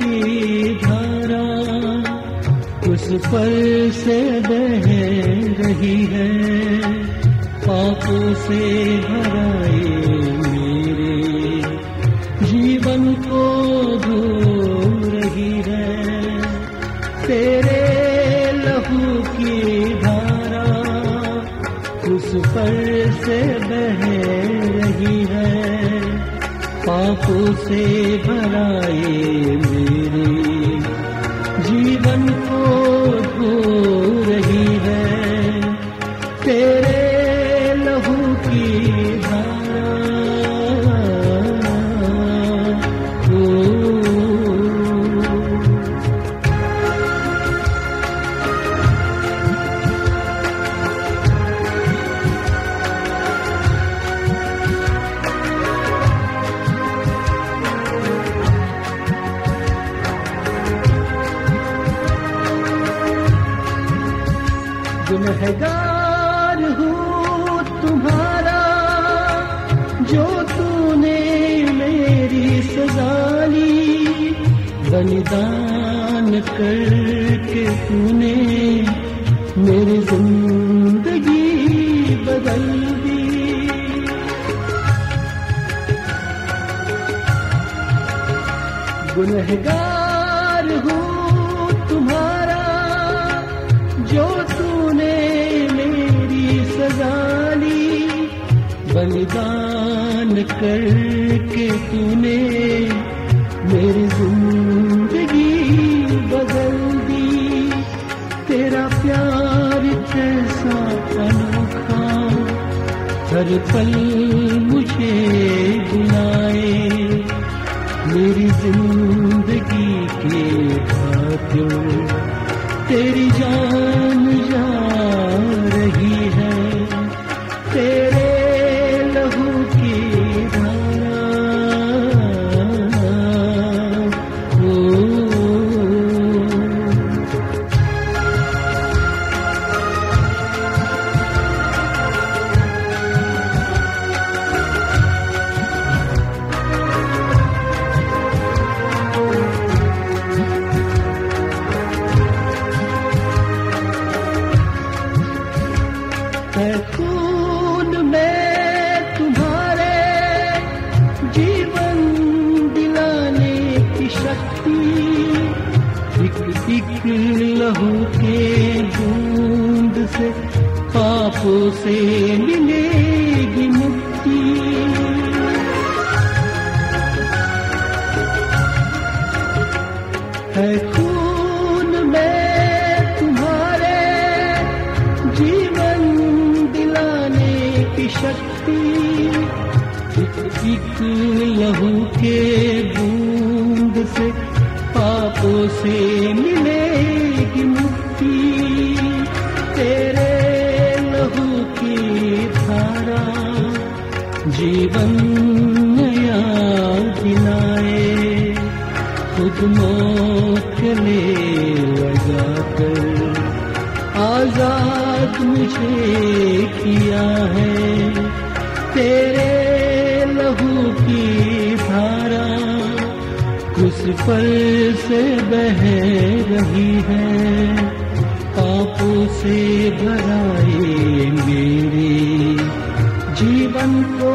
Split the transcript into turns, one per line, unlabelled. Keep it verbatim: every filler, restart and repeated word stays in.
की धारा उस पर से बह रही है, पापों से भराए मेरे जीवन को धो रही है। तेरे लहू की धारा उस पर से बह रही है, पापों से भराए मेरे जीवन को धो रही है। तेरे लहू की धारा गुनहगार हूँ तुम्हारा, जो तूने मेरी सजा ली, बलिदान करके तूने मेरी जिंदगी बदल दी। गुनहगार हूँ तुम्हारा, जो तूने मेरी सजा ली, बलिदान करके तूने मेरी जिंदगी बदल दी। तेरा प्यार कैसा अनोखा, हर पल मुझे बुलाए, मेरी जिंदगी के भाग्यों तेरी जान जा रही है। तेरे लहू की धारा है खून में तुम्हारे जीवन दिलाने की शक्ति, एक एक लहू के बूंद से पापों से मिलेगी मुक्ति। है खून में तुम्हारे जीवन की शक्ति, एक लहू के बूंद से पापों से मिलेगी मुक्ति। तेरे लहू की धारा जीवन नया दिलाए, खुद मौत ले लगा कर आजाद मुझे किया है। तेरे लहू की धारा उस पर से बह रही है, पापों से भराए मेरे जीवन को